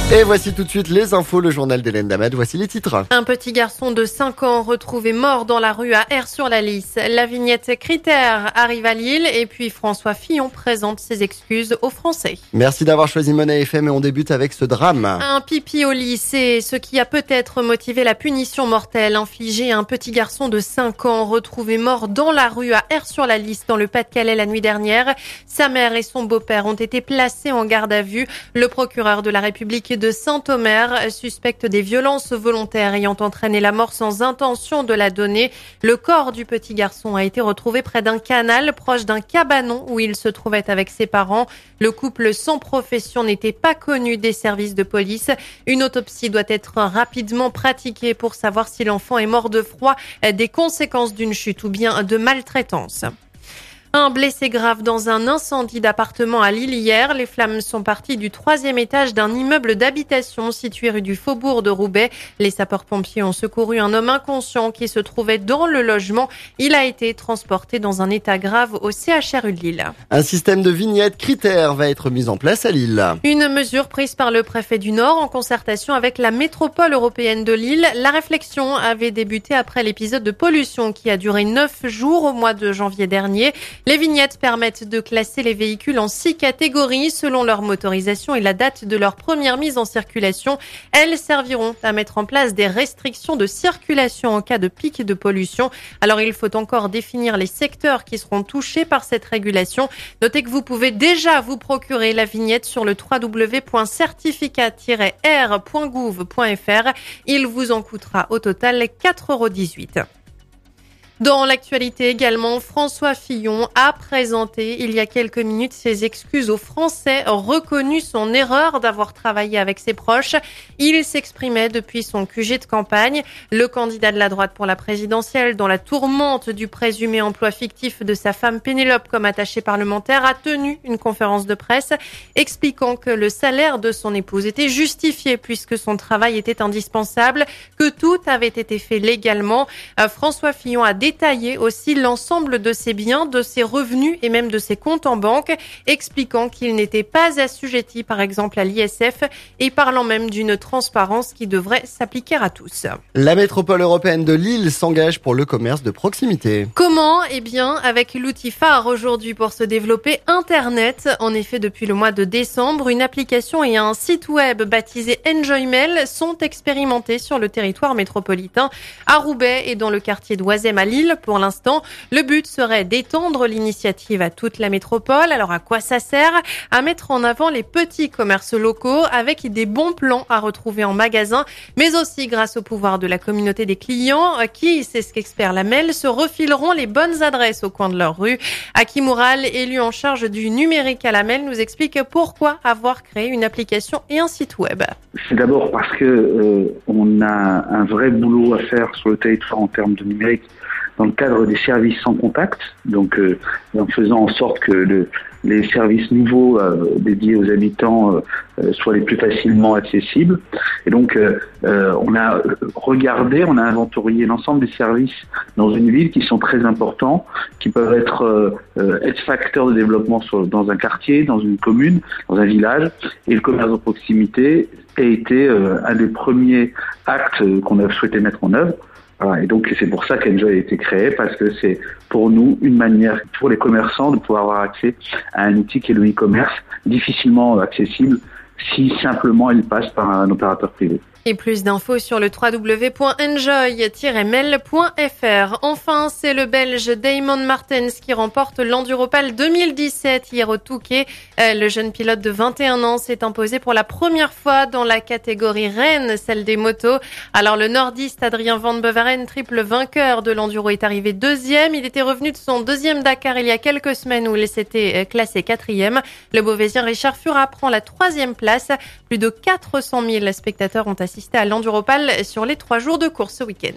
Et voici tout de suite les infos, le journal d'Hélène Damad. Voici les titres. Un petit garçon de 5 ans retrouvé mort dans la rue à Aire-sur-la-Lys. La vignette Critères arrive à Lille et puis François Fillon présente ses excuses aux Français. Merci d'avoir choisi Monnaie FM et on débute avec ce drame. Un pipi au lit, c'est ce qui a peut-être motivé la punition mortelle infligée à un petit garçon de 5 ans retrouvé mort dans la rue à Aire-sur-la-Lys dans le Pas-de-Calais la nuit dernière. Sa mère et son beau-père ont été placés en garde à vue. Le procureur de la République de Saint-Omer suspecte des violences volontaires ayant entraîné la mort sans intention de la donner. Le corps du petit garçon a été retrouvé près d'un canal proche d'un cabanon où il se trouvait avec ses parents. Le couple sans profession n'était pas connu des services de police. Une autopsie doit être rapidement pratiquée pour savoir si l'enfant est mort de froid, des conséquences d'une chute ou bien de maltraitance. Un blessé grave dans un incendie d'appartement à Lille hier. Les flammes sont parties du 3e étage d'un immeuble d'habitation situé rue du Faubourg de Roubaix. Les sapeurs-pompiers ont secouru un homme inconscient qui se trouvait dans le logement. Il a été transporté dans un état grave au CHRU de Lille. Un système de vignettes Critères va être mis en place à Lille. Une mesure prise par le préfet du Nord en concertation avec la métropole européenne de Lille. La réflexion avait débuté après l'épisode de pollution qui a duré 9 jours au mois de janvier dernier. Les vignettes permettent de classer les véhicules en 6 catégories selon leur motorisation et la date de leur première mise en circulation. Elles serviront à mettre en place des restrictions de circulation en cas de pic de pollution. Alors il faut encore définir les secteurs qui seront touchés par cette régulation. Notez que vous pouvez déjà vous procurer la vignette sur le www.certificat-r.gouv.fr. Il vous en coûtera au total 4,18 €. Dans l'actualité également, François Fillon a présenté il y a quelques minutes ses excuses aux Français, reconnu son erreur d'avoir travaillé avec ses proches. Il s'exprimait depuis son QG de campagne. Le candidat de la droite pour la présidentielle, dans la tourmente du présumé emploi fictif de sa femme Pénélope comme attachée parlementaire, a tenu une conférence de presse expliquant que le salaire de son épouse était justifié puisque son travail était indispensable, que tout avait été fait légalement. François Fillon a détaillé aussi l'ensemble de ses biens, de ses revenus et même de ses comptes en banque, expliquant qu'il n'était pas assujetti par exemple à l'ISF et parlant même d'une transparence qui devrait s'appliquer à tous. La métropole européenne de Lille s'engage pour le commerce de proximité. Comment ? Eh bien, avec l'outil phare aujourd'hui pour se développer Internet. En effet, depuis le mois de décembre, une application et un site web baptisé Enjoymail sont expérimentés sur le territoire métropolitain, à Roubaix et dans le quartier d'Oisem à Lille. Pour l'instant, le but serait d'étendre l'initiative à toute la métropole. Alors à quoi ça sert ? À mettre en avant les petits commerces locaux avec des bons plans à retrouver en magasin, mais aussi grâce au pouvoir de la communauté des clients qui, c'est ce qu'espère la MEL, se refileront les bonnes adresses au coin de leur rue. Aki Moural, élu en charge du numérique à la MEL, nous explique pourquoi avoir créé une application et un site web. C'est d'abord parce que on a un vrai boulot à faire sur le territoire en termes de numérique dans le cadre des services sans contact, donc en faisant en sorte que les services nouveaux dédiés aux habitants soient les plus facilement accessibles. Et donc on a regardé, on a inventorié l'ensemble des services dans une ville qui sont très importants, qui peuvent être facteurs de développement dans un quartier, dans une commune, dans un village. Et le commerce de proximité a été un des premiers actes qu'on a souhaité mettre en œuvre. Voilà, et donc c'est pour ça qu'Enjoy a été créé, parce que c'est pour nous une manière pour les commerçants de pouvoir avoir accès à un outil qui est le e-commerce, difficilement accessible si simplement il passe par un opérateur privé. Et plus d'infos sur le www.enjoy-mail.fr. Enfin, c'est le Belge Damon Martens qui remporte l'Enduropal 2017 hier au Touquet. Le jeune pilote de 21 ans s'est imposé pour la première fois dans la catégorie reine, celle des motos. Alors le nordiste Adrien Van Beveren, triple vainqueur de l'Enduro, est arrivé 2e. Il était revenu de son 2e Dakar il y a quelques semaines où il s'était classé 4e. Le Beauvaisien Richard Fura prend la 3e place. Plus de 400 000 spectateurs ont assisté à l'Enduropal sur les 3 jours de course ce week-end.